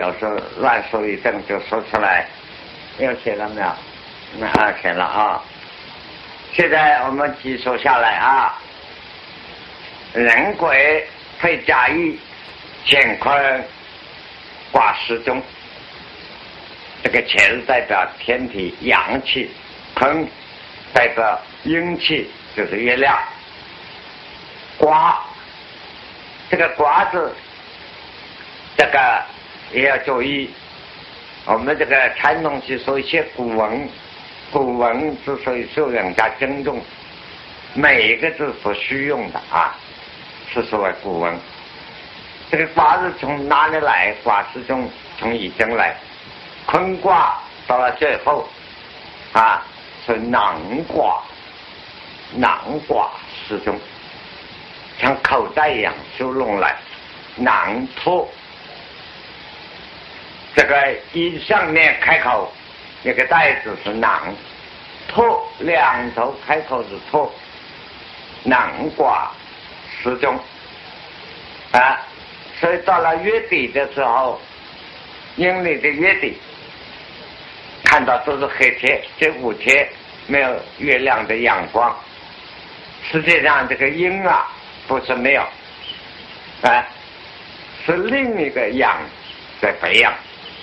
有时候乱说一顿就说出来。又写了没有？写了啊。现在我们记述下来啊。人鬼配甲乙，乾坤卦时中。这个乾代表天体阳气，坤代表阴气，就是月亮。卦，这个卦字，这个也要注意。我们这个传统是说一些古文，古文之所以受人家尊重，每一个字所需用的啊，是所谓古文。这个卦是从哪里来？卦是从易经来。坤卦到了最后啊，是囊卦，囊卦始终像口袋一样收拢来，囊托。这个一上面开口那个袋子是囊，托两头开口是托，囊卦始终啊。所以到了月底的时候，阴历的月底，看到都是黑天，这5天没有月亮的阳光。实际上这个阴啊不是没有啊，是另一个阳在培养，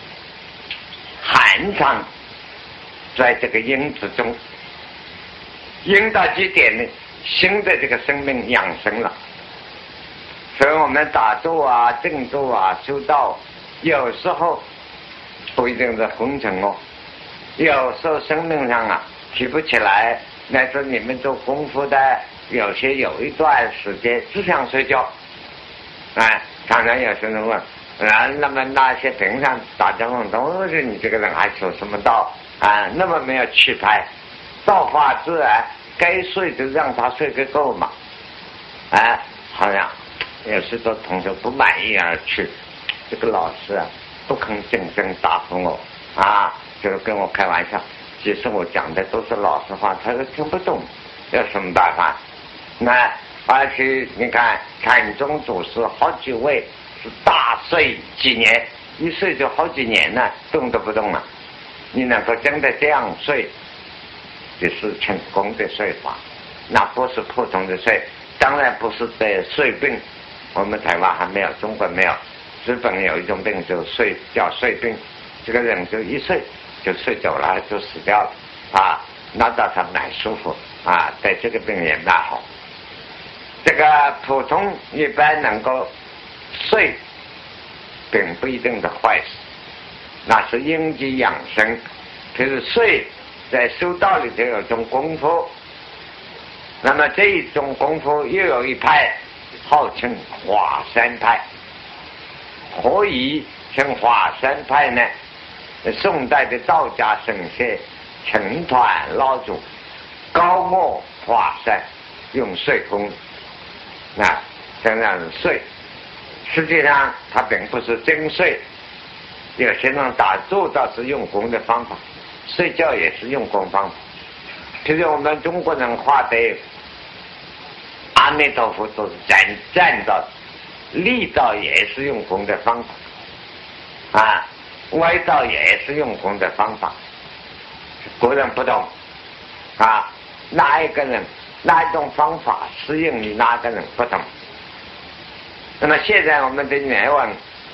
寒藏在这个阴之中。阴到极点呢，新的这个生命养生了。所以我们打坐啊、静坐啊、修道，有时候不一定是昏沉哦，有时候生命上啊提不起来，乃至你们做功夫的，有些有一段时间只想睡觉。常常有些人问那么那些平常大家问都是你这个人还修什么道啊？那么没有气派，道法自然，该睡就让他睡个够嘛。好像有时候同学不满意而去，这个老师啊不肯真正答复我啊，就是跟我开玩笑。其实我讲的都是老实话，他都听不懂，有什么办法？而且你看禅宗祖师好几位是大睡几年，一睡就好几年了，动都不动了。你能够真的这样睡，这是成功的睡法，那不是普通的睡，当然不是在睡病。我们台湾还没有，中国没有。日本有一种病就叫睡病，这个人就一睡就睡走了，就死掉了啊，那倒是蛮舒服啊，对这个病也蛮好。这个普通一般能够睡，并不一定是坏事，那是应激养生。可是睡在修道里头有一种功夫，那么这一种功夫又有一派号称华山派。何以称华山派呢？宋代的道家圣贤成团老祖高卧华山，用睡功这样睡。实际上他并不是真睡，有些人打坐倒是用功的方法，睡觉也是用功方法。其实我们中国人画的阿弥陀佛都是站着，立道也是用功的方法歪道也是用功的方法。国人不懂哪一个人哪一种方法适应于哪个人不同。那么现在我们的原文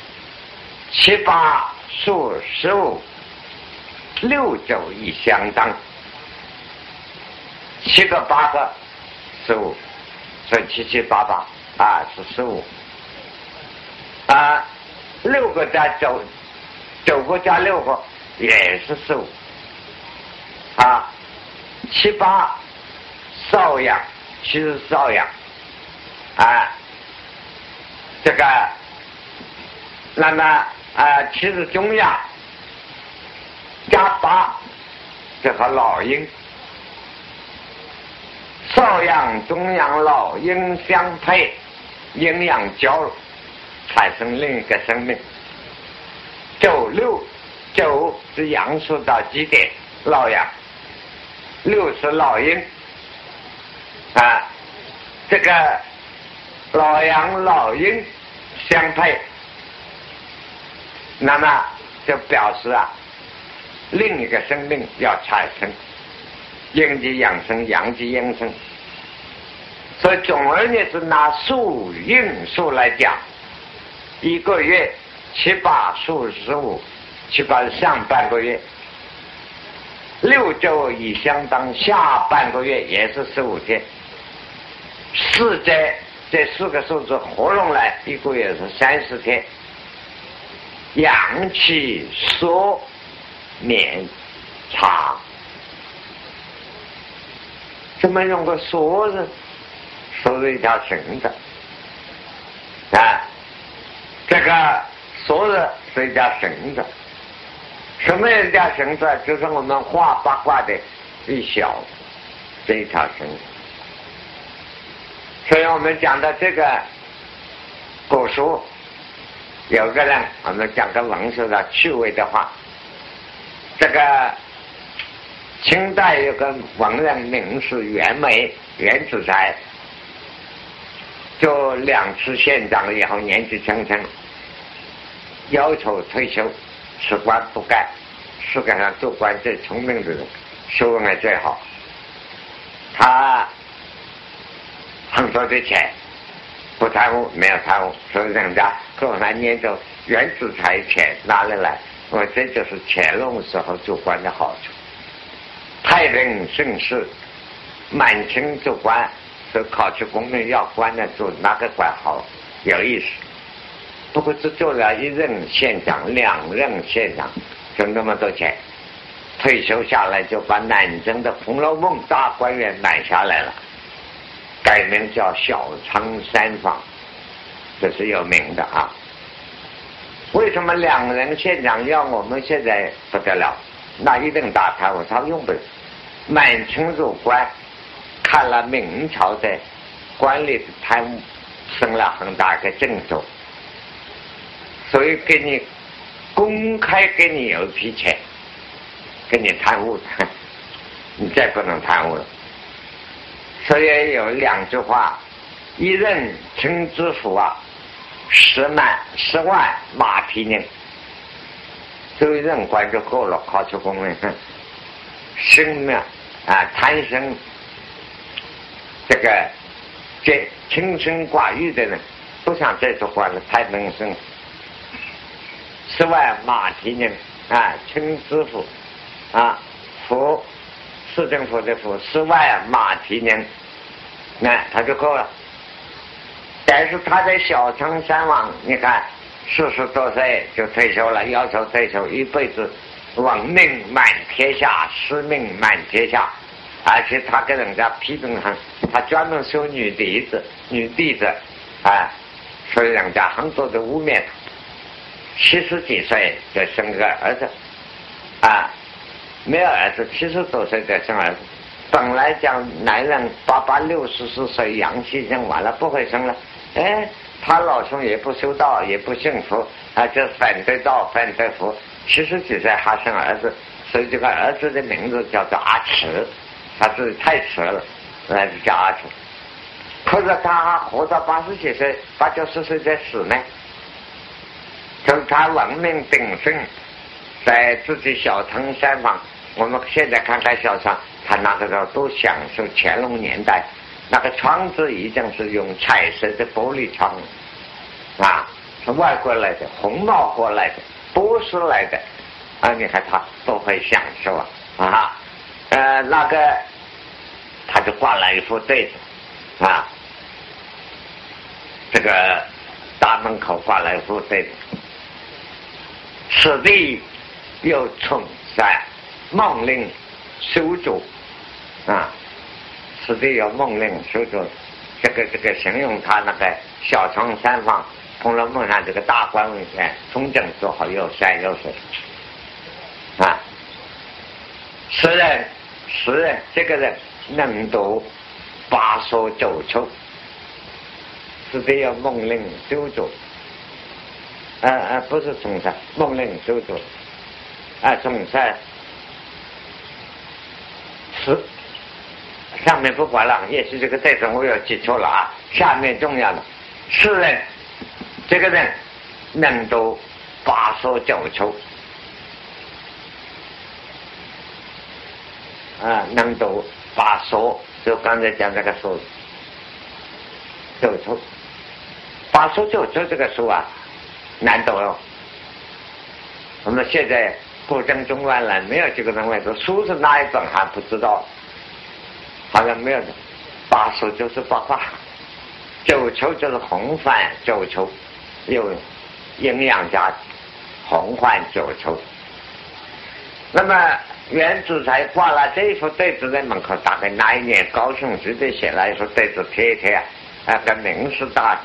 7、8、数、15、6、9亦相当，7个、8个、15，所以7、7、8、8是156个加9个加6个也是157、8少阳，其实少阳这个那么其实中阳加8这和老阴，少阳、中阳、老阴相配，阴阳交融，产生另一个生命。9是阳数到极点，老阳，6是老阴这个老阳老阴相配， 那么就表示另一个生命要产生，阴极养生，阳极阴生。所以总而言之，拿数运数来讲，一个月7、8数15，7、8是上半个月，6周已相当下半个月也是15天。这4个数字合拢来，一个月是30天。阳气缩绵长，怎么用个缩字？缩是一条绳子这个缩字是一条绳子。什么一条绳子？就是我们画八卦的一小这一条绳子。所以我们讲到这个古书，有个人，我们讲个文学的趣味的话，这个清代有个文人名士袁子才，就2次县长以后年纪轻轻，要求退休，辞官不干。世界上做官最聪明的人，学问也最好，他很多的钱不贪污，没有贪污，所以人家跟我们念着袁子才钱哪里来？我这就是乾隆时候做官的好处。太平盛世，满清做官是考取功名要官的，做哪个官好有意思。不过只做了1任县长、2任县长，就那么多钱。退休下来就把南京的《红楼梦》大观园买下来了，改名叫小仓三房，这是有名的为什么2任县长要我们现在不得了？那一定大贪污，他用不了。满清入关，看了明朝的官吏的贪污，生了很大的震动，所以给你公开给你有一批钱，给你贪污，你再不能贪污了。所以有2句话：一任清知府10万马蹄宁，就一任官就够了，考取功名。生命贪生这清心寡欲的人，不想再做官了，太能生。10万马蹄宁清知府府市政府的府10万马蹄宁，他就够了。但是他在小城山王，你看40多岁就退休了，要求退休，一辈子闻名满天下，失名满天下。而且他跟人家批评他专门收女弟子所以人家很多的污蔑他。70几岁就生个儿子没有儿子，70多岁就生儿子。本来讲男人60岁阳气生完了不会生了，他老兄也不修道，也不信佛就反对道反对佛，70几岁还生儿子，所以这个儿子的名字叫做阿迟，他是太迟了，那就叫阿迟。可是他还活到80几岁，8、90岁才死呢。就是他文明鼎盛，在自己小城山房。我们现在看看小窗，他那个时候都享受乾隆年代，那个窗子已经是用彩色的玻璃窗是外国来的，红毛过来的，波斯来的你看他都会享受那个他就挂了一副对子这个大门口挂了一副对子：此地有崇山梦令修筑此地有梦令修筑，这个形容他那个小城山房，《红楼梦》上这个大观园风景做好，有山有水诗人这个人能读8所九秋，此地有梦令修筑不是崇山，梦令修筑崇山上面不管了，也许这个对子我有记错了下面重要的，诗人这个人能读八所九抽能读八所，就刚才讲这个数九抽，八所九抽这个数难读哦。我们现在古正中原人没有这个人来读，书是哪一本还不知道，好像没有的。八所就是八卦，九抽就是红番九抽，有营养价值，红番九抽。那么袁祖才挂了这一副对子在门口，大概那一年高雄市的写了一副对子贴贴跟名师大，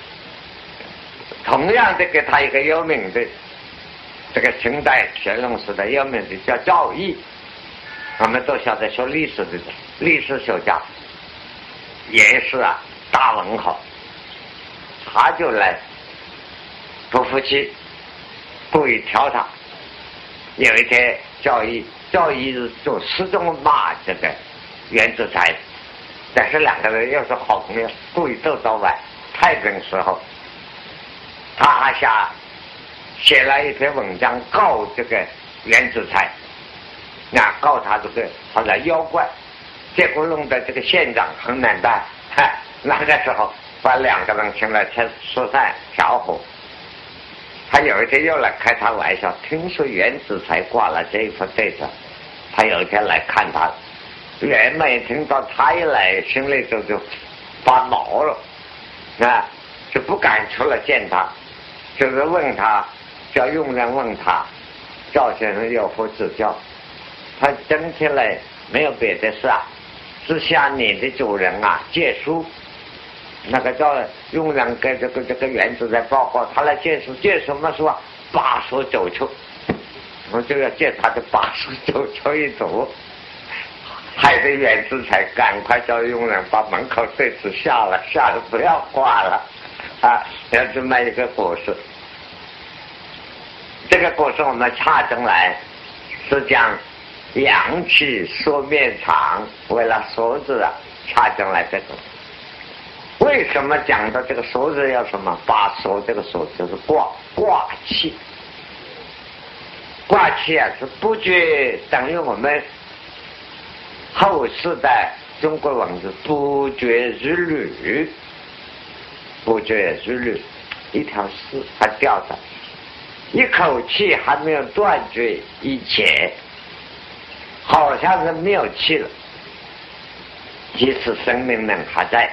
同样的给他一个有名的这个清代乾隆时代有名的叫赵翼，我们都晓得学历史的历史学家，也是大文豪，他就来不服气，故意挑他。有一天赵翼就始终骂这个袁祖才，但是两个人又是好朋友，故意斗到晚。太平时候，他还写了一篇文章告这个袁祖才，告他这个好像妖怪，结果弄得这个县长很难办。那个时候把两个人请来说散调和。他有一天又来开他玩笑，听说袁祖才挂了这一副对子，他有一天来看他，袁枚听到他一来，心里就发毛了，就不敢出来见他，就是问他，叫佣人问他，赵先生有否指教？他整天来没有别的事只向你的主人借书。那个叫佣人给这个袁祖才报告，他来借书，借什么书八所九抽，我就要借他的八所九抽一组，害得袁祖才赶快叫佣人把门口对子下了不要挂了要这么一个故事。这个故事我们插进来是讲阳气说面长，为了说字插进来这个。为什么讲到这个说字要什么？八说这个说就是卦气，卦气是不觉，等于我们后世的中国文字不绝日律，不绝日律，一条丝还吊着，一口气还没有断绝以前，好像是没有气了，即使生命能还在。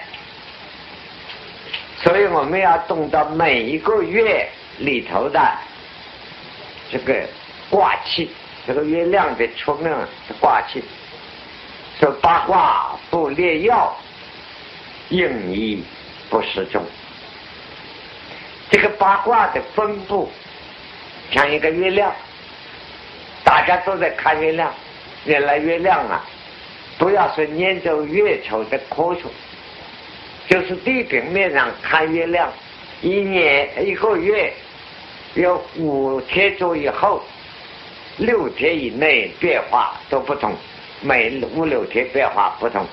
所以我们要懂得每一个月里头的这个卦气，这个月亮的出命的卦气，说八卦不列要，应义不适中。这个八卦的分布像一个月亮，大家都在看月亮，原来月亮不要说研究月球的科学，就是地平面上看月亮，一个月有5天左右后6天以内变化都不同，每5、6天变化不同，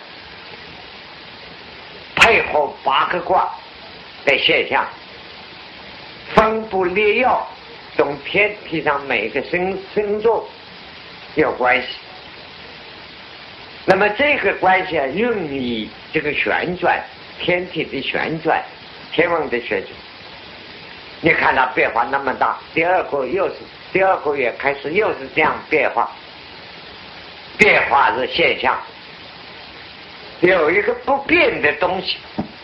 配合8个卦的现象，分布列要，同天体上每个星座有关系。那么这个关系用于这个旋转，天体的旋转，天文的旋转，你看它变化那么大，第二个月开始又是这样变化，变化是现象，有一个不变的东西，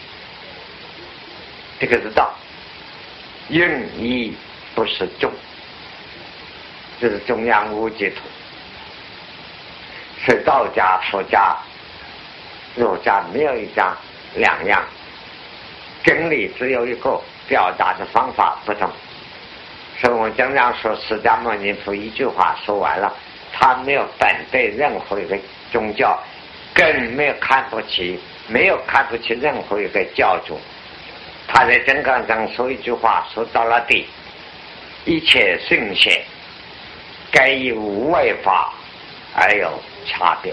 这个是道，应义不是中，这是中央无极图。是道家、佛家、儒家没有一家两样，真理只有一个，表达的方法不同。所以我经常说，释迦牟尼佛一句话说完了，他没有反对任何一个宗教，更没有看不起任何一个教主。他在真刚上说一句话，说到了底，一切圣贤该以无为法而有差别，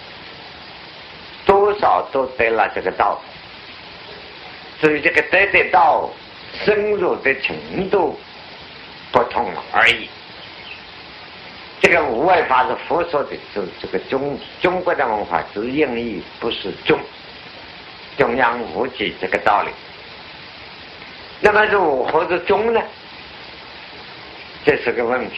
多少都得了这个道。至于这个得的道深入的程度， 不同了而已。这个无为法是佛说的，是这个中国的文化是应义，不是中央无际这个道理。那么如何是中呢？这是个问题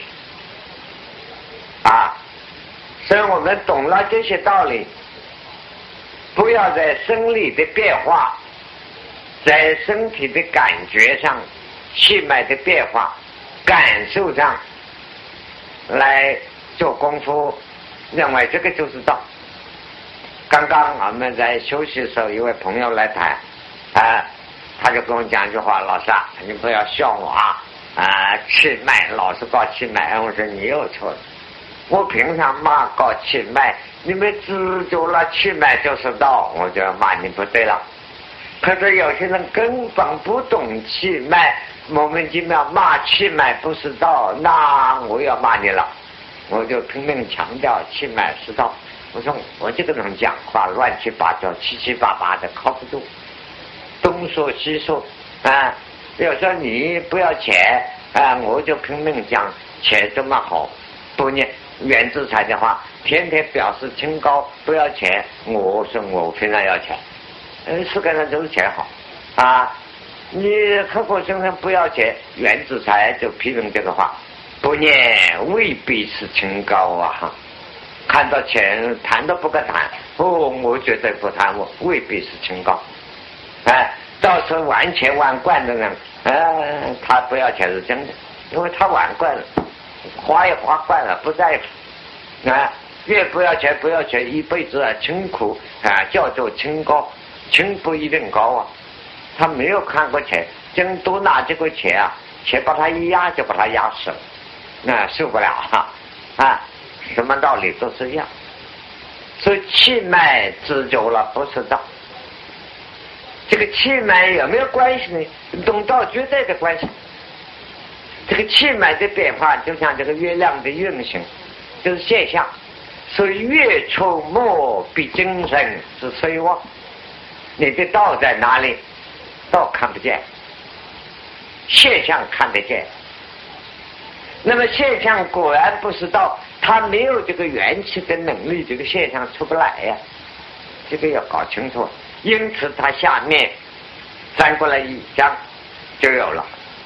啊！所以我们懂了这些道理，不要在生理的变化，在身体的感觉上、气脉的变化、感受上来做功夫，认为这个就是道。刚刚我们在休息的时候，一位朋友来谈他就跟我讲一句话：老师啊，你不要笑我气脉老是搞气脉。我说你又错了，我平常骂搞气脉，你们知足了气脉就是道，我就骂你不对了。可是有些人根本不懂气脉，莫名其妙骂气脉不是道，那我要骂你了。我就拼命强调气脉是道。我说我这个人讲话乱七八糟、七七八八的，靠不住，东说西说有时候你不要钱我就拼命讲钱这么好。不念袁志才的话，天天表示清高，不要钱。我说我非常要钱。世界上都是钱好你刻苦生生不要钱，袁志才就批评这个话，不念未必是清高看到钱谈都不敢谈。我绝对不谈，我未必是清高。倒是玩钱玩惯的人他不要钱是真的，因为他玩惯了，花也花惯了，不在乎越不要钱一辈子清苦叫做清高。清不一定高他没有看过钱，真多拿这个钱钱把他一压就把他压死了，受不了什么道理都是一样。所以气脉知足了不是道。这个气脉有没有关系呢？懂道绝对的关系。这个气脉的变化就像这个月亮的运行，就是现象。所以月出没必精神之虽旺。你的道在哪里？道看不见，现象看得见。那么现象果然不是道，它没有这个元气的能力，这个现象出不来这个要搞清楚。因此它下面翻过来一章就有了。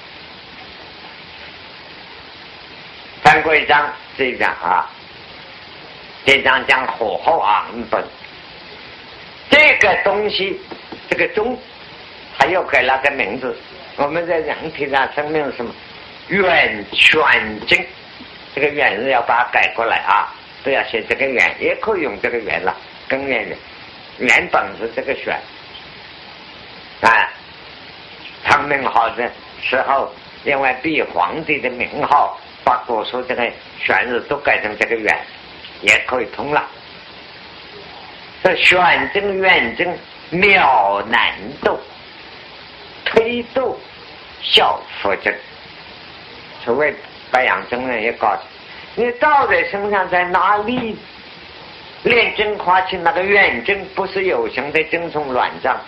翻过一章，这一章这章讲火候本。这个东西，这个中，它又给了个名字。我们在人体上生命是什么？元玄经。这个元字要把它改过来不要写这个元，也可以用这个元了，根源的。原本是这个玄唐明号的时候，因为比皇帝的名号，把古书这个玄字都改成这个元，也可以通了。这玄经元经妙难度，推度效佛经。所谓白杨真人也告诉你，道在身上在哪里？练真化气那个元经不是有形的精虫卵胀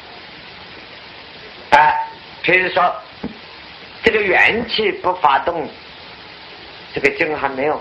譬如说这个元气不发动，这个经还没有。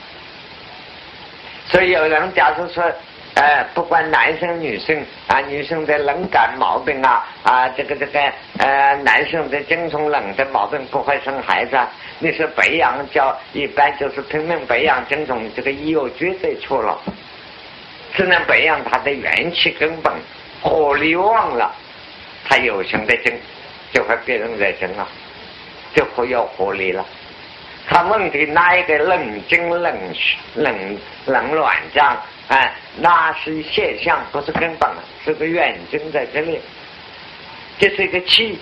所以有人假如说不管男生女生女生的冷感毛病这个男生的精虫冷的毛病不会生孩子你是培养叫一般就是拼命培养精虫，这个医药绝对错了。只能培养他的元气根本，火力旺了，他有形的精就会变成在精就会有活力了。他问题哪一个冷精冷暖胀那是现象，不是根本，是个元精在这里，这是一个气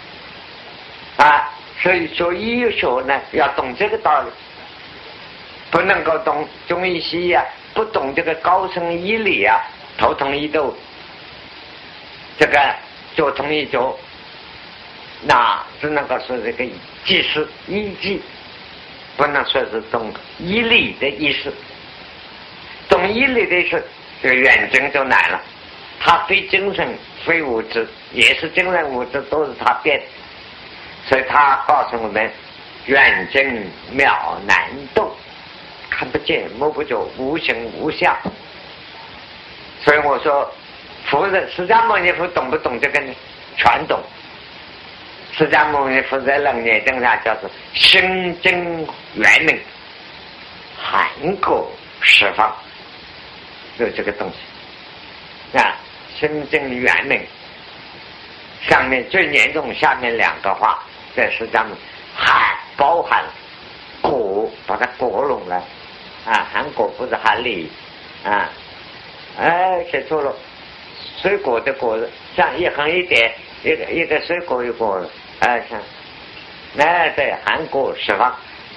所以说医学呢要懂这个道理，不能够懂中医西医不懂这个高深医理头痛医斗，这个脚痛医脚，那只能够说这个技师医技，不能说是懂医理的意思。懂医理的意思，这个远征就难了。他非精神非物质，也是精神物质都是他变，所以他告诉我们远近渺难动，看不见摸不着，无形无相。所以我说释迦牟尼佛懂不懂这个呢？全懂。释迦牟尼佛在楞严经上叫做心真圆明，含过十方，有这个东西啊。心真圆明上面最严重，下面两个话在释迦牟尼包含果，把它果拢了啊，含果不是含理啊。写错了，水果的果像一横一点，一个水果一果像对，含果十方，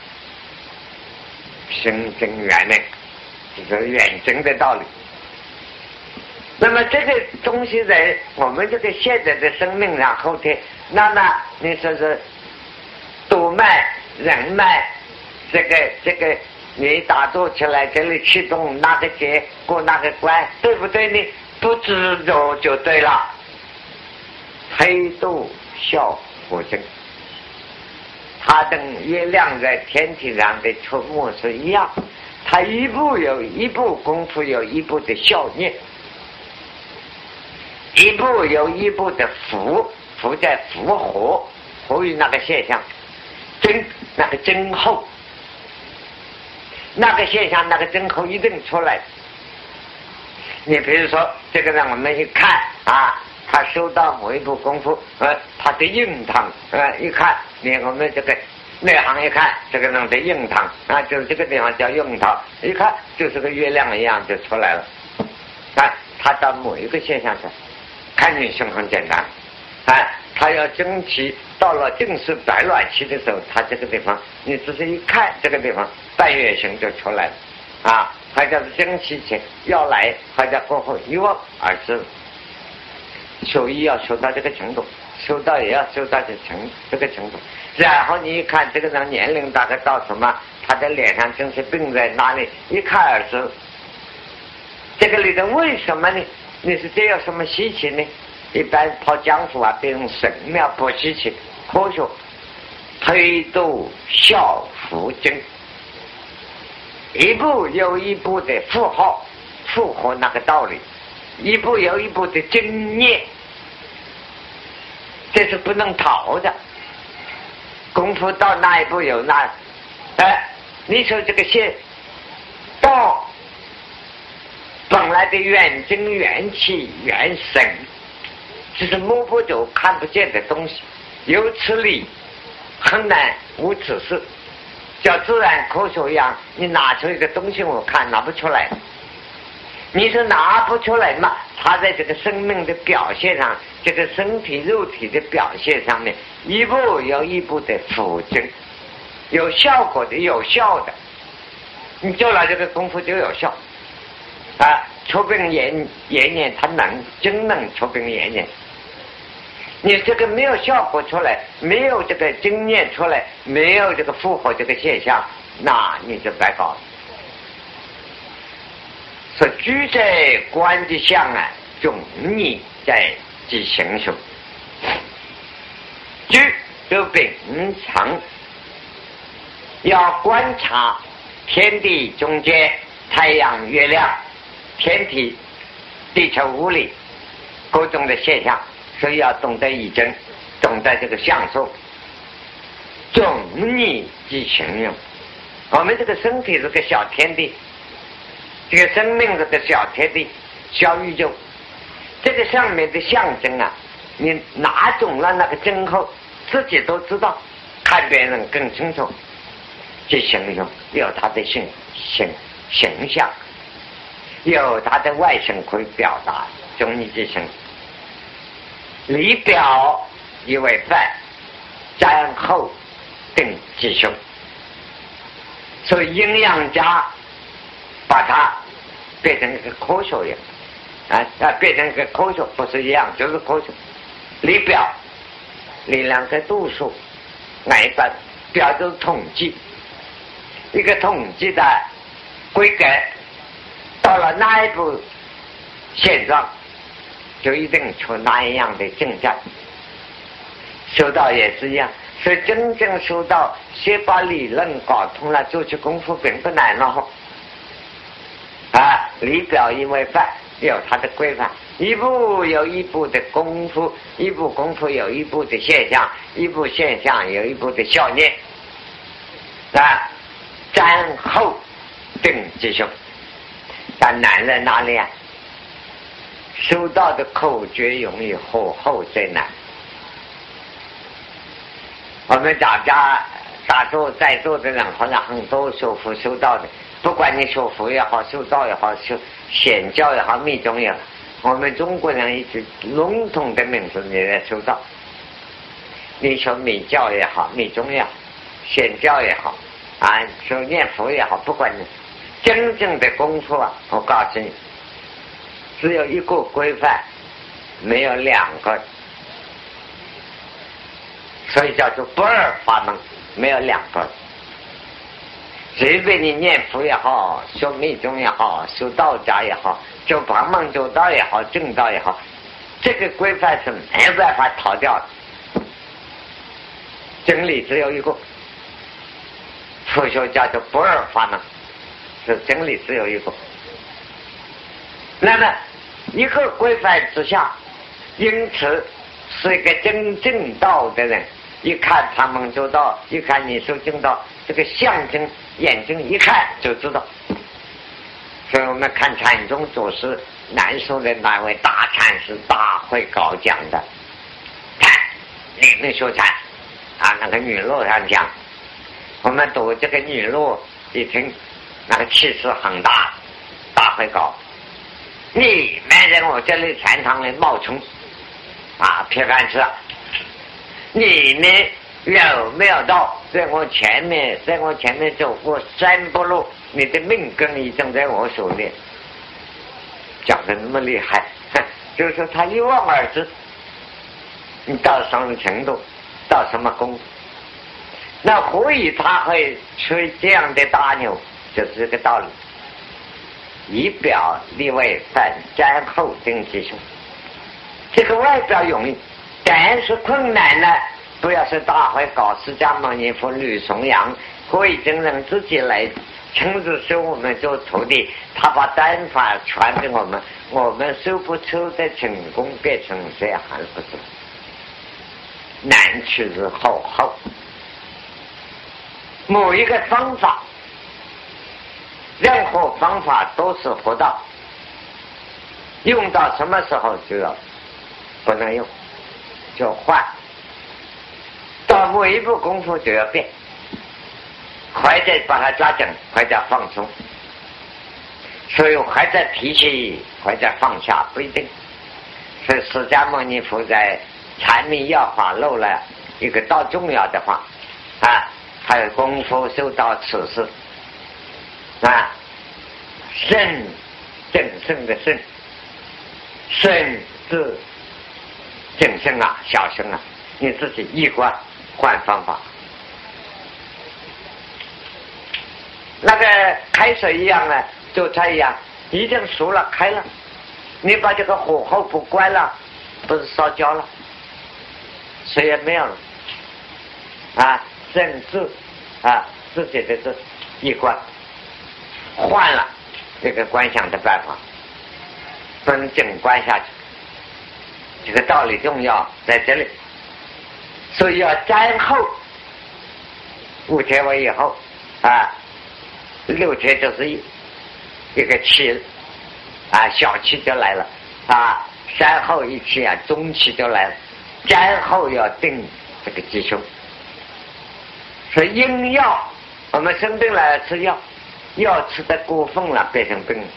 心真圆明，这是远真的道理。那么这个东西在我们这个现在的生命上后天，那么你说是督脉、人脉，这个你打坐起来，这里启动那个节过那个关，对不对呢？不知道就对了。黑度效火星，它跟月亮在天体上的出没是一样，它一步有一步功夫，有一步的效念，一步有一步的符在符合于那个现象，那个真后，那个现象那个真后一定出来。你比如说这个让我们一看啊，他修到某一步功夫，他的印堂，一看我们这个内行一看，这个人的印堂啊，就是这个地方叫印堂，一看就是个月亮一样就出来了。他到某一个现象上，看女性很简单，他要争气到了定时白卵期的时候，他这个地方你只是一看，这个地方半月形就出来了啊。还叫争气前要来，还叫过后一忘而知。修医要修到这个程度，修道也要修到这个程度。然后你一看这个人年龄大概到什么，他的脸上真是病在哪里，一看而知。这个里头为什么呢？你是这有什么稀奇呢？一般跑江湖啊，别用神庙不稀奇，科学推度效符经，一步又一步的符合那个道理，一步又一步的经验，这是不能逃的。功夫到那一步有那，你说这个线到本来的元精元气元神，这是摸不着看不见的东西，有此理很难无此事。叫自然科学一样，你拿出一个东西我看拿不出来，你是拿不出来嘛？它在这个生命的表现上，这个身体肉体的表现上面，一步有一步的辅证，有效果的，有效的，你做了这个功夫就有效啊！出病延年，它真能出病延年。你这个没有效果出来，没有这个经验出来，没有这个符合这个现象，那你就白搞了。说居在观的相啊，重逆在即行修。居就秉常要观察天地中间太阳、月亮、天体、地球物理各种的现象。所以要懂得以真，懂得这个相术，重逆即行用。我们这个身体是个小天地，这个生命是个小天地、小宇宙，这个上面的象征啊，你拿中了那个真后，自己都知道，看别人更清楚。即行用有它的形象，有它的外形可以表达，重逆即行。里表以为范，然后定即修。所以营养家把它变成一个科学一样变成一个科学，不是一样就是科学。里表力量的度数，一般表就是统计，一个统计的规格到了那一步现状，就一定出那一样的境界。修道也是一样， 所以真正修道，先把理论搞通了，做起功夫并不难了。理表一为范，有它的规范，一步有一步的功夫，一步功夫有一步的现象，一步现象有一步的效念。瞻后定吉凶。但难在哪里啊？修道的口诀容易，后最难。我们大家在座的人，好像很多修佛修道的，不管你修佛也好，修道也好，修显教也好，密宗也好，我们中国人一直笼统的名字你在修道。你说密教也好，密宗也好，显教也好，说念佛也好，不管你真正的功夫啊，我告诉你，只有一个规范，没有两个，所以叫做不二法门，没有两个。随便你念佛也好，修密宗也好，修道家也好，修旁门左道也好，正道也好，这个规范是没办法逃掉的。真理只有一个，佛学叫做不二法门，是真理只有一个。那么一个规范之下，因此是一个真正道的人，一看旁门左道，一看你修正道，这个象征眼睛一看就知道。所以我们看禅宗祖师南宋的那位大禅师大会高讲的，看你们说禅那个女路上讲，我们读这个女路一听那个气势很大，大会高，你们在我这里禅堂里冒充批饭吃，你们有没有到在我前面走过3步路，你的命根已经在我手里。讲得那么厉害，就是说他一望而知你到什么程度，到什么功夫。那何以他会吹这样的大牛，就是这个道理。仪表立位反瞻后定吉凶，这个外表容易，但是困难呢，不要是大会搞释迦牟尼佛吕崇阳慧真人自己来亲自收我们做徒弟，他把丹法传给我们，我们收不出的成功变成这样还不是难去之后。某一个方法，任何方法都是佛道，用到什么时候就要不能用，就换，到某一步功夫就要变，快点把它抓紧，快点放松。所以还在提起，快点放下，不一定。所以释迦牟尼佛在禅密要法漏了一个道重要的话还有功夫修到此事圣正圣的圣，圣字正圣小圣你自己一观换方法。那个开水一样做菜一样，已经熟了开了，你把这个火候不关了，不是烧焦了，水也没有了正字自己的字一关换了这个观想的办法，不能整观下去。这个道理重要在这里，所以要瞻后，5天为以后6天就是一个气小气就来了3后一气中气就来了，瞻后要定这个吉凶。所以因药，我们生病了吃药，药吃的过分了变成病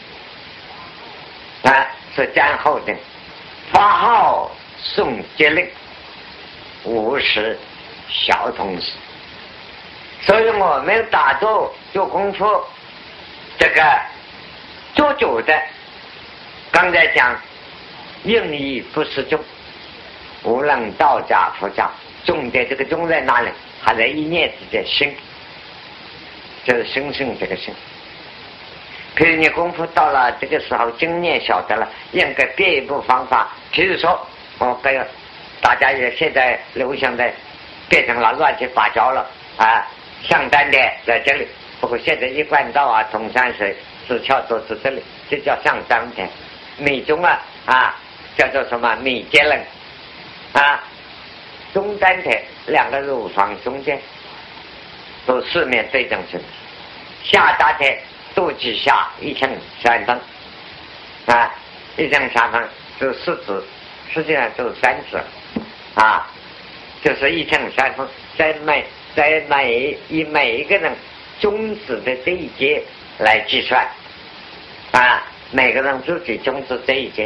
是瞻后定。发号诵节令无时小同时。所以我们打坐做功夫，这个做久的，刚才讲应意不失重，无论道家佛家，重点这个重在哪里？还在一念之间，心就是心性这个心。譬如你功夫到了这个时候，经验晓得了，应该变一步方法。譬如说，大家也现在流行的变成了乱七八糟了啊！上丹田在这里，不过现在一贯道啊，通山水、四窍都是这里，这叫上丹田。密中叫做什么密结冷啊？中丹田两个乳房中间都四面对正去，下丹田肚脐下一乘3分啊，1乘3分就4指，实际上就3指啊，就是1乘3分，在每一个人中指的这一节来计算啊，每个人自己中指这一节。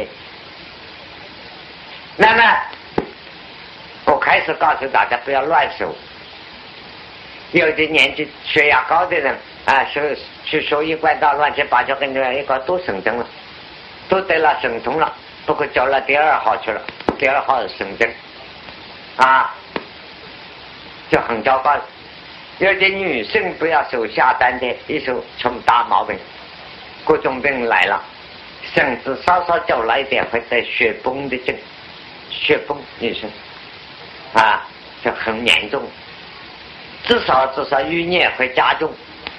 那么我开始告诉大家不要乱数，有的年纪血压高的人啊，去说一贯道乱七八糟，跟着一个都生症了，都得了生痛了，不过交了第2号去了，第2号是生症啊，就很糟糕。有的女性不要手下丹田，一手成大毛病，各种病来了，甚至稍稍久了一点会得血崩的症，血崩女生啊，就很严重，至少淤孽会加重。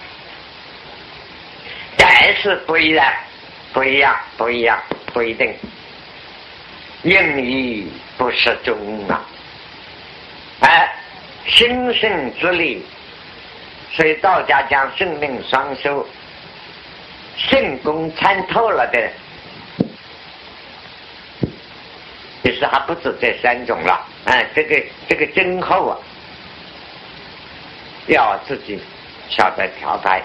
但是不一样，不一定，应语不适中啊！心性之力，所以道家讲性命双修，性功参透了的人，其实还不止这3种了。这个真后啊，要自己晓得调排。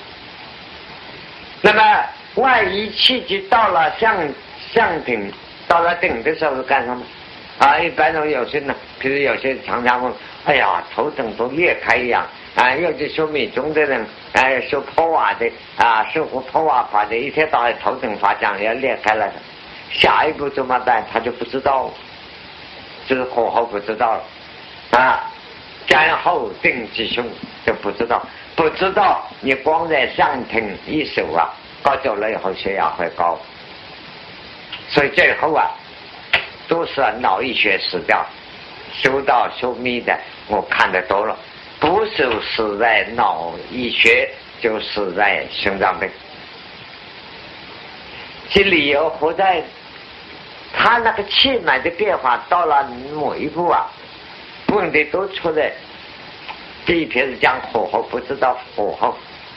那么万一气机到了上顶，到了顶的时候是干什么啊？一般人有些呢，比如有些常常问，哎呀，头顶都裂开一样啊！有些修密宗的人，修破瓦的啊，修破瓦法的，一天到晚头顶发胀，要裂开了的，下一步怎么办？他就不知道，就是火候不知道了啊，然后定吉凶就不知道。不知道你光在上挺一手啊，搞久了以后血压会高，所以最后啊都是脑溢血死掉。修道修密的我看得多了，不是死在脑溢血，就死在心脏病。其理由何在？他那个气脉的变化到了某一步啊，问题都出在第一篇是讲火候，不知道火候。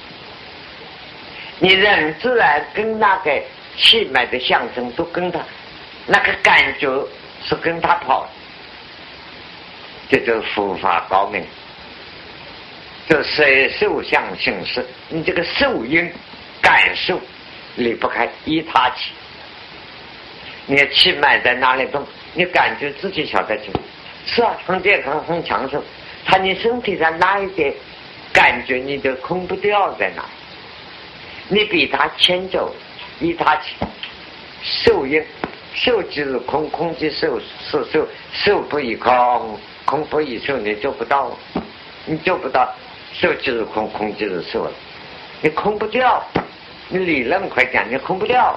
你人自然跟那个气脉的象征都跟他那个感觉是跟他跑，这就是佛法高明。这色受相性识，你这个受因感受离不开依他起。你的气脉在哪里动，你感觉自己晓得清楚。是啊，很健康很长寿，他你身体上哪一点感觉你就空不掉在哪，你比他牵走依他起。受因受即是空，空即受，是受，受不异空，空不异受，你做不到，你做不到。受即是空，空即是受，你空不掉，你理论快讲你空不掉，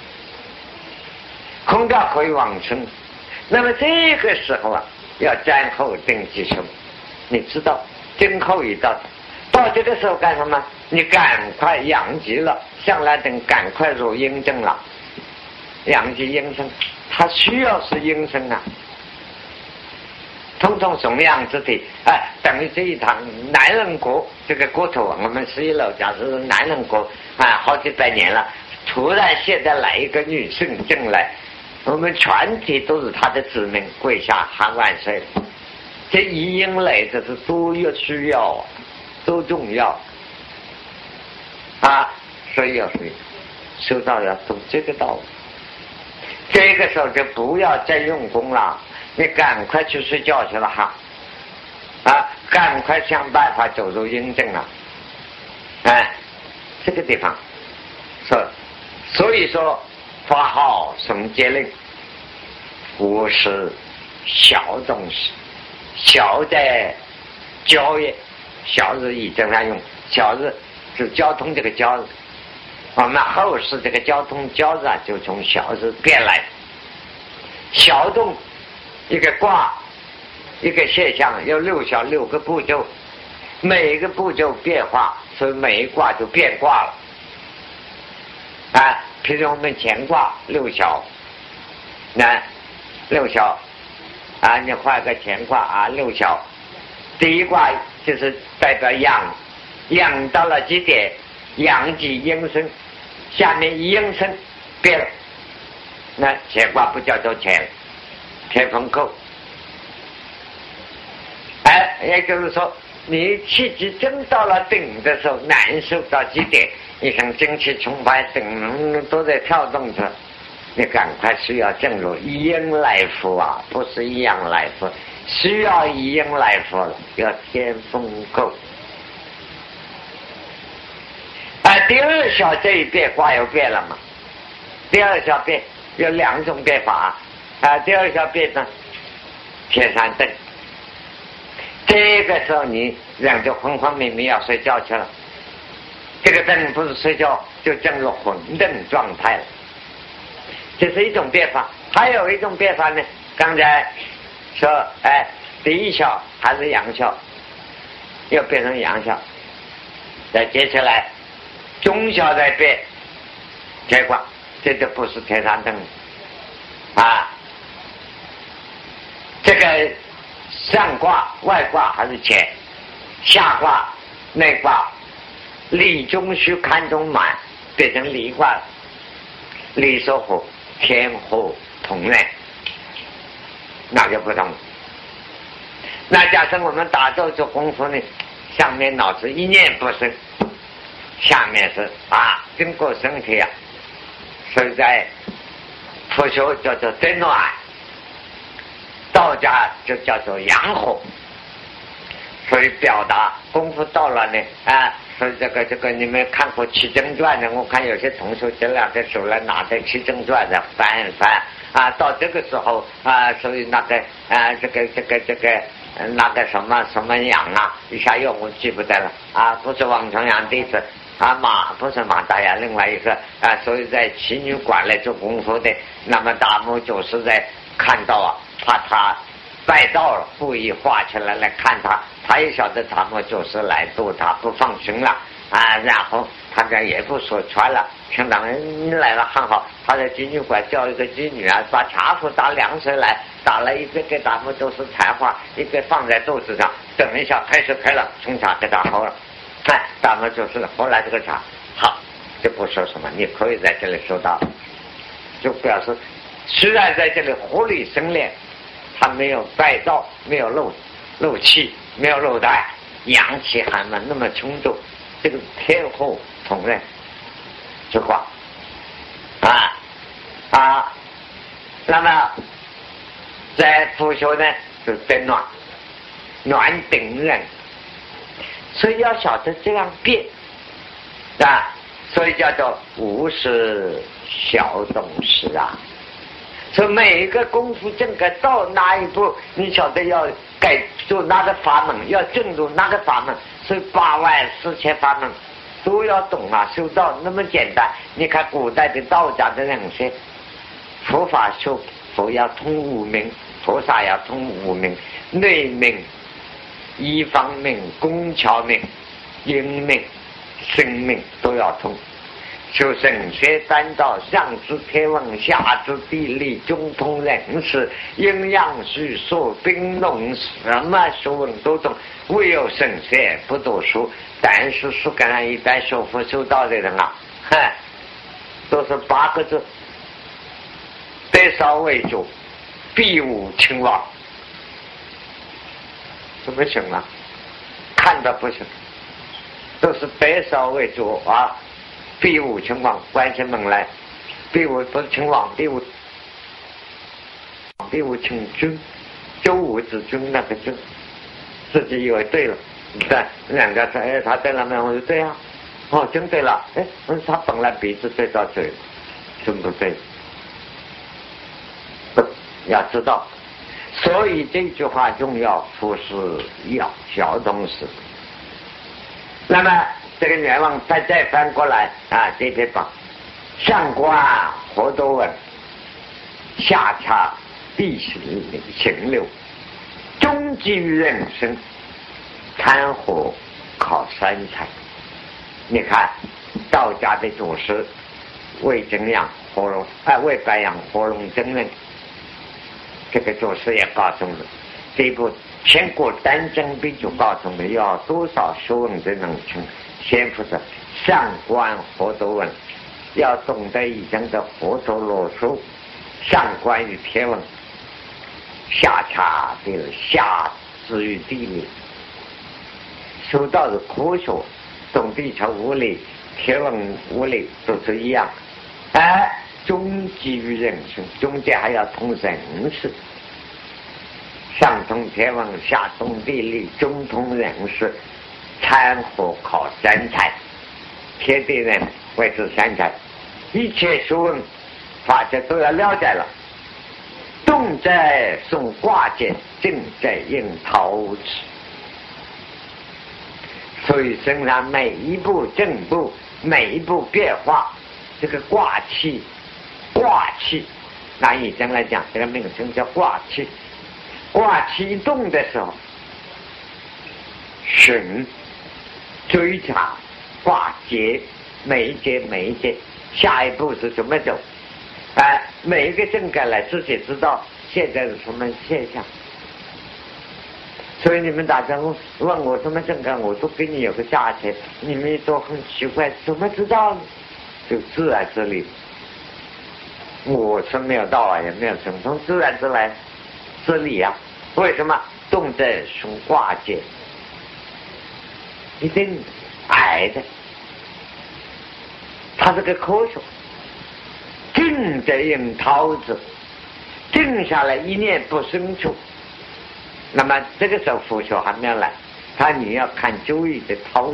空掉可以往生。那么这个时候啊，要瞻后定吉凶。你知道真后一到这个时候干什么？你赶快阳极了，向来等赶快入阴正了。阳极阴生，它需要是阴生啊，通通怂阳之体。等于这一堂男人国，这个国土我们11楼假设是男人国好几百年了，突然现在来一个女性进来，我们全体都是他的子民，跪下喊万岁。这一因来这是多有需要，多重要啊！所以要修道要懂这个道理。这个时候就不要再用功了，你赶快去睡觉去了哈！赶快想办法走入阴正了。这个地方所以说发号送节令，不是小东西。小在交业，小日以正常用，小日是交通这个交日，我们后世这个交通交日就从小日变来。小动一个卦一个现象有6个步骤，每一个步骤变化，所以每一卦就变卦了。譬如我们乾卦6小，那6小你画个乾卦6小，第一卦就是代表阳，阳到了极点，阳极阴生，下面阴生变了，那乾卦不叫做乾，乾风姤。也就是说，你气机真到了顶的时候，难受到极点，一身精气充沛，顶都在跳动着，你赶快需要正入以阴来服不是以阳来服，需要以阴来服了，要天风姤。第二小这一变卦又变了嘛？第二小变有2种变法第二小变呢，天山遁。这个时候你人就昏昏迷迷要睡觉去了，这个灯不是睡觉，就进入混沌状态了。这是一种变法。还有一种变法呢，刚才说第一小还是阳小，又变成阳小，再接下来中小再变乾卦，这就不是天山遁这个上卦外卦还是乾，下卦内卦离中虚看中满，变成离卦了。离说火天火同类，那就不同。那假设我们打坐做功夫呢，上面脑子一念不生，下面是经过身体所以在佛学叫做真暖，道家就叫做阳火。所以表达功夫到了呢所以这个你们看过《七经传》的，我看有些同学这两个手来拿着《七经传》的翻到这个时候所以那个这个那个什么阳一下又我记不得了不是王重阳弟子不是马大洋，另外一个所以在奇女馆来做功夫的，那么大木就是在看到怕他拜到了，故意画起来看他，他也晓得他们就是来度他，不放心了然后他家也不说穿了，听到你来了很好，他在妓女馆叫一个妓女把茶壶打2水来，打了一个给他们都是茶花，一个放在肚子上，等一下开始开了，冲茶给他喝了，他们就是喝了这个茶好，就不说什么，你可以在这里收到，就表示虽然在这里活力生练，他没有败燥，没有漏气，没有漏带，阳气还没那么充足，这个天后同类之话那么在佛学呢是真暖顶人，所以要晓得这样变所以叫做无是小懂事所以每一个功夫正该到哪一步，你晓得要该做哪个法门，要进入哪个法门，所以84000法门都要懂修道那么简单。你看古代的道家的人些佛法修佛要通5明，菩萨要通5明，内明、一方明、工巧明、阴明、生命都要通。修神学3道，上知天文，下知地理，中通人事，阴阳虚数，兵农什么学问都懂，唯有神学不读书。但是世界上一般修佛修道的人都是8个字：得少为主，必无亲王。怎么行了？看到不行，都是得少为主必无亲王，关起门来，必无不是亲王，必无亲君，周武之君那个君，自己以为对了，两个说他对了没有？我说对真对了，他本来鼻子对到嘴，真不对，要知道，所以这句话重要，佛是要小懂事。那么这个愿望再翻过来这边吧，上卦活多稳，下洽地行流，中终极于人生，参活靠三才。你看道家的祖师魏征阳活龙，魏白杨活龙真人，这个祖师也告诉我们，这部千古单真比就告诉我们，要多少学问才能成。先不是上观活多问，要懂得已经的活多罗书，上观于天文，下察的下至于地理，说到的科学，懂地球物理、天文物理都是一样。终极于人生，中间还要通人事，上通天文，下通地理，中通人事，参活靠三才。天地人谓之三才，一切学问法则都要了解了。动在送卦解，静在应陶瓷。所以身上每一步正步，每一步变化，这个卦气，按以前来讲，这个名称叫卦气。卦气动的时候，寻追查卦节，每一节，下一步是怎么走？每一个正感来自己知道现在是什么现象。所以你们大家问我什么正感，我都给你有个价钱。你们都很奇怪，怎么知道呢？就自然之力。我是没有道啊，也没有神通，自然之力啊。为什么动在从卦节？一定矮的，它是个科学。静在应陶子，静下来一念不生出。那么这个时候佛学还没有来，你要看周易的陶瓷。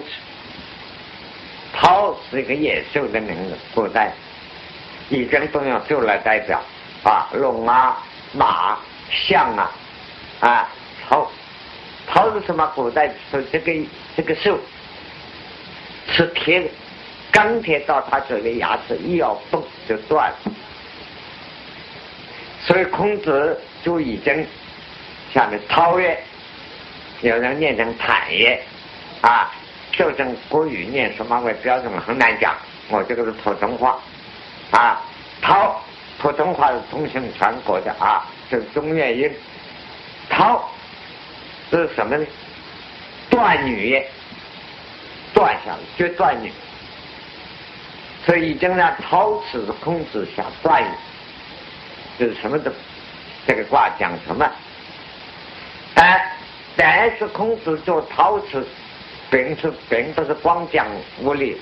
陶是一个野兽的名字，古代以前都用兽来代表龙啊、马、象啊，陶是什么？古代说这个兽是铁的，钢铁到它嘴里，牙齿一咬嘣就断了。所以孔子就已经下面陶曰，有人念成坦曰就正国语念什么为标准很难讲，我这个是普通话陶普通话是通行全国的是中原音。陶这是什么呢？断语也，断下来就断语。所以已经让陶瓷孔子下断语，就是什么的这个卦讲什么？但是孔子做陶瓷并不是光讲物理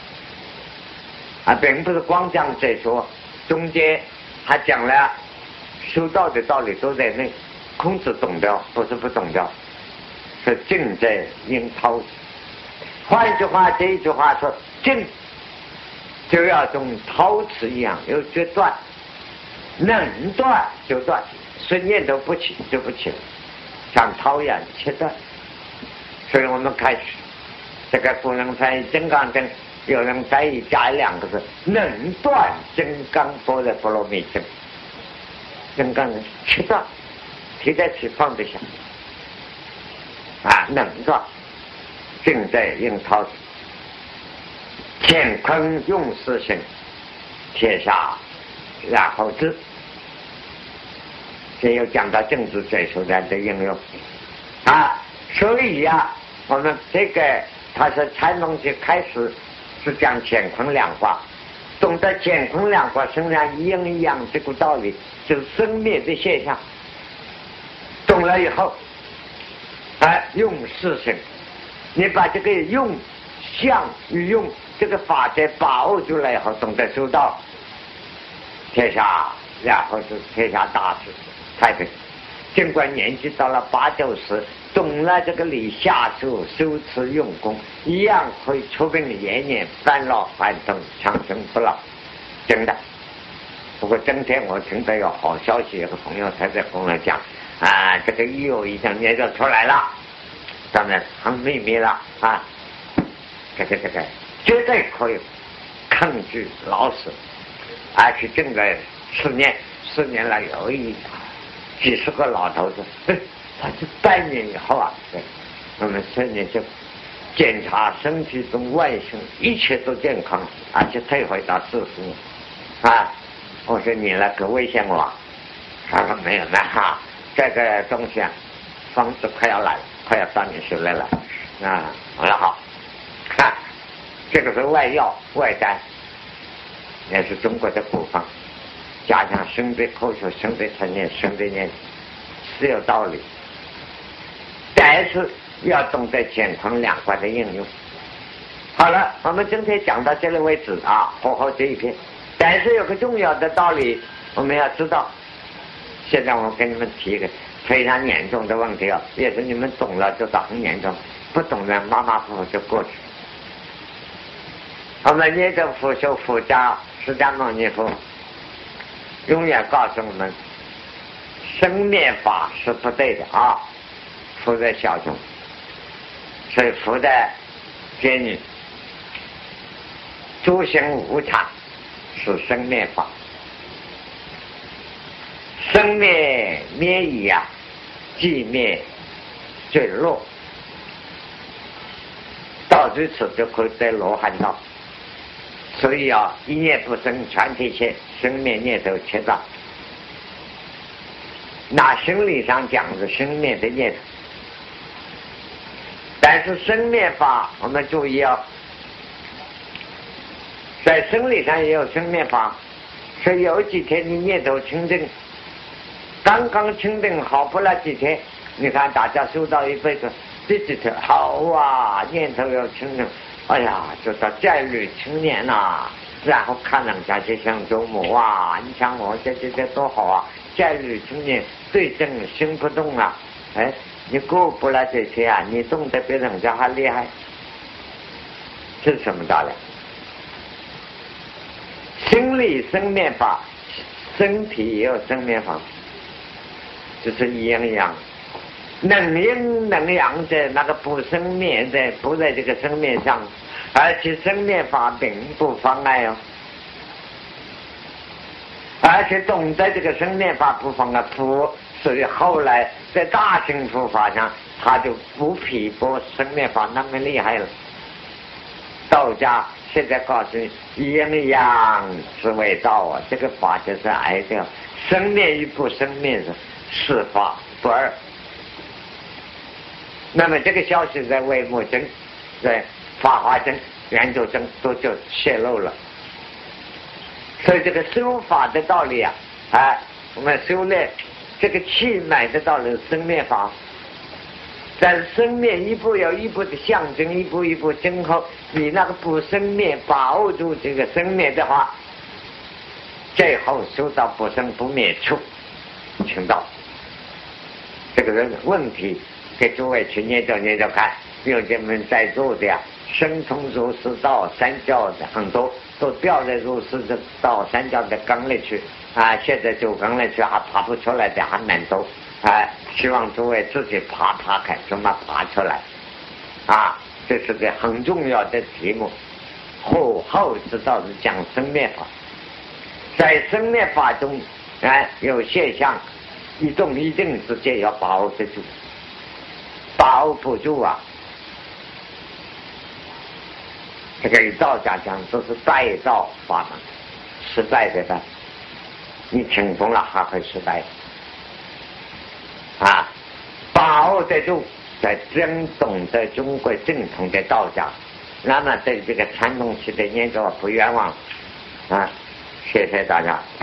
并不是光讲这说，中间还讲了修道的道理都在内。孔子懂得，不是不懂得，是静在应陶瓷。换一句话，这一句话说静就要像陶瓷一样有决断，能断就断，是念头不起就不起了，像陶一样切断。所以我们开始这个古人翻译金刚经，有人翻译加两个字，能断金刚般若波罗蜜经。金刚人切断，提在起放得下能断，静在应陶瓷。乾坤用事行，天下然后知。这又讲到政治这手段的应用所以我们这个他是禅宗就开始是讲乾坤两卦，懂得乾坤两卦身上一阴一阳这个道理，就是生灭的现象。懂了以后用事行，你把这个用相与用这个法则把握出来以后，懂得修道，天下然后是天下大事太平。尽管年纪到了8、90，懂了这个理，下手修持用功，一样可以出病延年，返老还童，长生不老，真的。不过今天我听到有好消息，有个朋友才在跟我讲这个医药已经研究出来了，当然很秘密了这个绝对可以抗拒老死，而且整个10年来有几十个老头子他是100年以后啊，我们身体就检查身体中外形，一切都健康，而且退回到40年。啊，我说你那个危险我，他说没有呢哈，这个东西啊，房子快要来，快要到你手来了。啊，我说好，看，这个是外药外丹，也是中国的古方，加上生的科学、生的层面、生的念是有道理，但是要懂得乾坤两卦的应用。好了，我们今天讲到这里为止啊，好好这一篇。但是有个重要的道理，我们要知道。现在我跟你们提一个非常严重的问题啊，也是你们懂了就很严重，不懂的马马虎虎就过去。我们念着佛修佛家释迦牟尼佛永远告诉我们，生灭法是不对的啊，佛在小众，所以佛的建议，诸行无常是生灭法，生灭灭已啊，寂灭坠落，到最此就可以在罗汉道。所以啊，一念不生，全体现，生灭念头切断。那生理上讲是生灭的念头，但是生灭法我们注意啊，在生理上也有生灭法。所以有几天你念头清净，刚刚清净好不了几天，你看大家修到一辈子，这几天好啊，念头要清净，哎呀，就到戒律清念呐，然后看人家就像周末哇，你想我这多好啊，戒律清念对症心不动啊，哎，你过不了这些啊，你动得比人家还厉害，这是什么道理？心理生灭法，身体也有生灭法，就是阴阳。能阴能阳的那个不生灭的，不在这个生灭上，而且生灭法并不妨碍哦。而且懂得这个生灭法不妨碍佛，所以后来在大乘佛法上，他就不比波生灭法那么厉害了。道家现在告诉你，阴阳是为道啊，这个法就是挨掉，生灭与不生灭是法不二。那么这个消息在微目经、在法华经、研究经都就泄露了。所以这个修法的道理啊，我们修炼这个气脉的道理，生灭法。但是生灭一步有一步的象征，一步一步今后你那个不生灭，把握住这个生灭的话，最后修到不生不灭处请到。这个人问题给诸位去研究看，有这们在座的生从如是到三教的很多都掉在如是的到三教的缸里去啊，现在就缸里去还爬不出来的还蛮多。希望诸位自己爬看怎么爬出来啊！这是个很重要的题目。后知道是讲生灭法，在生灭法中有现象一动一静之间要把握得住，把握不住啊，这个与道家讲都是带道法门，失败的吧？你成功了还会失败把握得住，在真懂得中国正统的道家，那么对这个传统系的研究不冤枉谢谢大家。